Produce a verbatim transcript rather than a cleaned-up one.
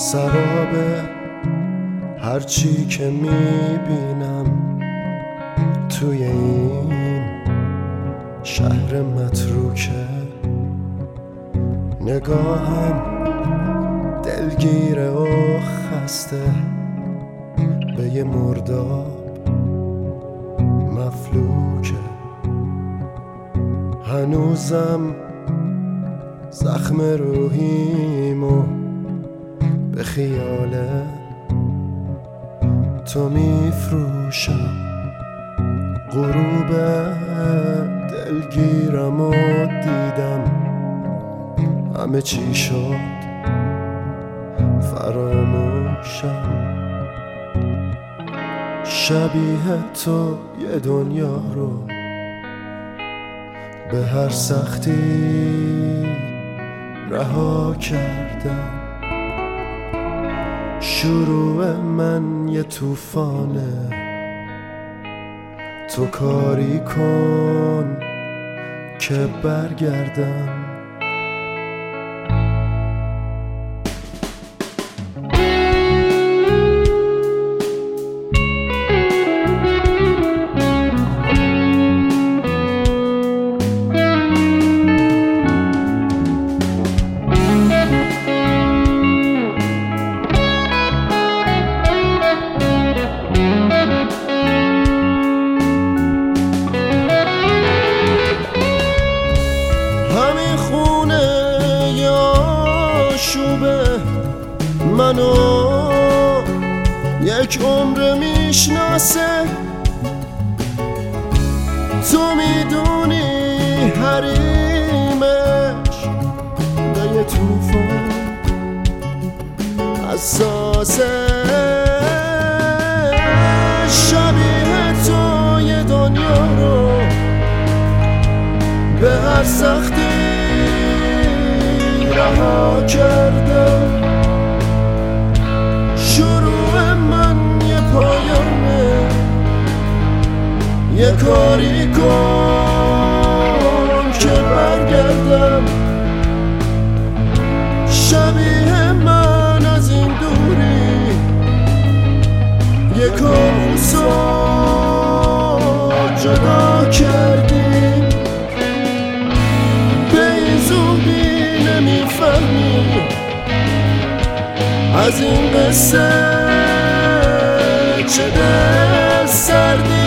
سرابه هرچی که میبینم توی این شهر متروکه. نگاهم دلگیره و خسته به یه مرداب مفلوکه. هنوزم زخم روحیمو به خیال تو میفروشم. غروب دلگیرم و دیدم همه چی شد فراموشم. شبیه تو یه دنیا رو به هر سختی رها کردم. شروع من یه طوفانه، تو کاری کن که برگردم. شوبه منو یک عمر میشناسه. تو میدونی حریمش به یه طوفان حساسه. شبیه تو یه دنیا رو به هر سختی رها کردم. شروع من یه پایانه، یه کاری کن که برگردم. شبیه من از این دوری یه کابوس رو جدا کردیم. به این زودی نمیفهمی از این قصه چه دل سردی.